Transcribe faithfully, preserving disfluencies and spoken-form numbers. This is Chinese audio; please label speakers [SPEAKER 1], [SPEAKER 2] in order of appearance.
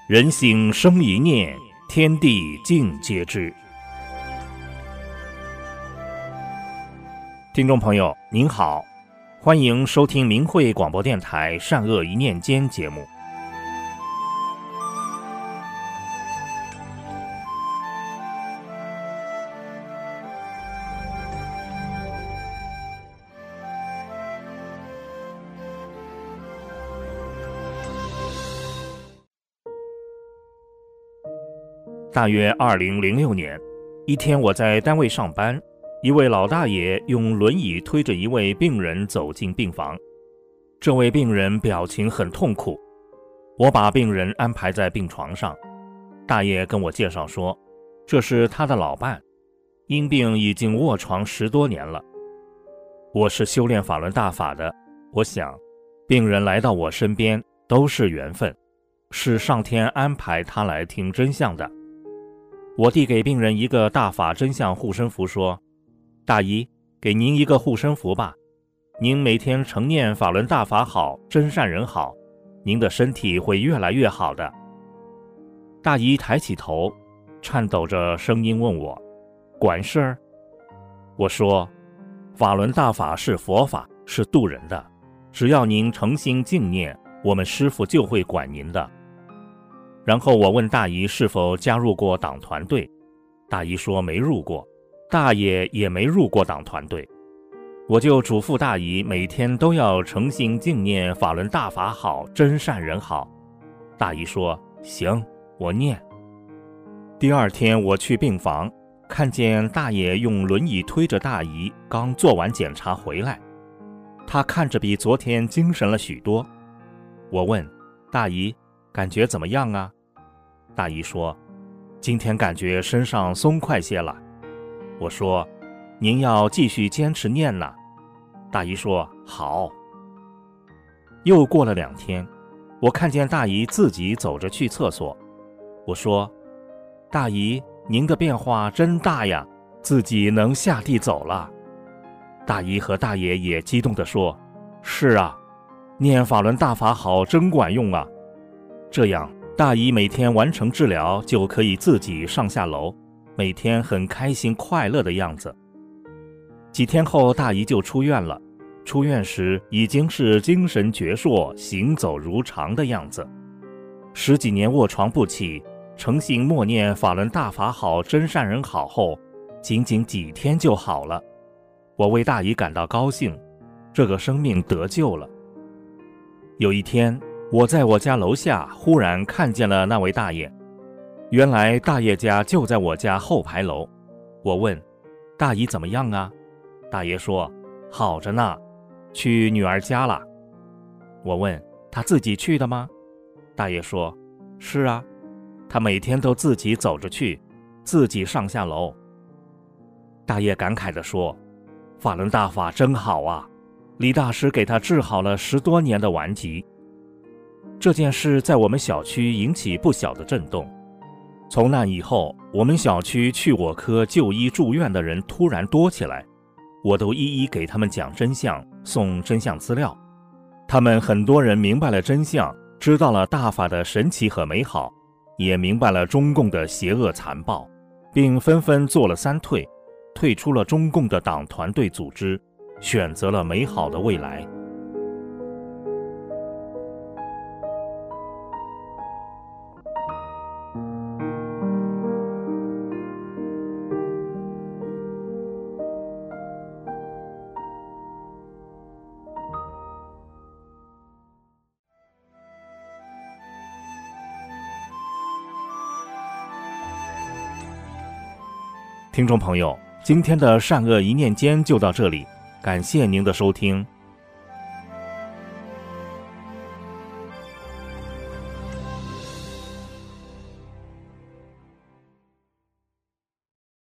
[SPEAKER 1] 人心生一念，天地尽皆知。听众朋友您好，欢迎收听明慧广播电台善恶一念间节目。大约二零零六年，一天我在单位上班，一位老大爷用轮椅推着一位病人走进病房。这位病人表情很痛苦，我把病人安排在病床上。大爷跟我介绍说，这是他的老伴，因病已经卧床十多年了。我是修炼法轮大法的，我想病人来到我身边都是缘分，是上天安排他来听真相的。我递给病人一个大法真相护身符，说，大姨，给您一个护身符吧，您每天常念法轮大法好，真善人好，您的身体会越来越好的。大姨抬起头，颤抖着声音问我，管事儿？我说，法轮大法是佛法，是渡人的，只要您诚心敬念，我们师父就会管您的。然后我问大姨是否加入过党团队，大姨说没入过，大爷也没入过党团队。我就嘱咐大姨每天都要诚心敬念法轮大法好，真善人好。大姨说行，我念。第二天我去病房，看见大爷用轮椅推着大姨，刚做完检查回来，他看着比昨天精神了许多。我问大姨感觉怎么样啊？大姨说，今天感觉身上松快些了。我说，您要继续坚持念呢。大姨说好。又过了两天，我看见大姨自己走着去厕所。我说，大姨，您的变化真大呀，自己能下地走了。大姨和大爷也激动地说，是啊，念法轮大法好，真管用啊。这样大姨每天完成治疗就可以自己上下楼，每天很开心快乐的样子。几天后大姨就出院了，出院时已经是精神矍铄，行走如常的样子。十几年卧床不起，诚心默念法轮大法好，真善人好后，仅仅几天就好了。我为大姨感到高兴，这个生命得救了。有一天我在我家楼下忽然看见了那位大爷，原来大爷家就在我家后排楼。我问大姨怎么样啊？大爷说好着呢，去女儿家了。我问他自己去的吗？大爷说是啊，他每天都自己走着去，自己上下楼。大爷感慨地说，法轮大法真好啊，李大师给他治好了十多年的顽疾。这件事在我们小区引起不小的震动。从那以后，我们小区去我科就医住院的人突然多起来，我都一一给他们讲真相，送真相资料。他们很多人明白了真相，知道了大法的神奇和美好，也明白了中共的邪恶残暴，并纷纷做了三退，退出了中共的党团队组织，选择了美好的未来。听众朋友，今天的善恶一念间就到这里，感谢您的收听。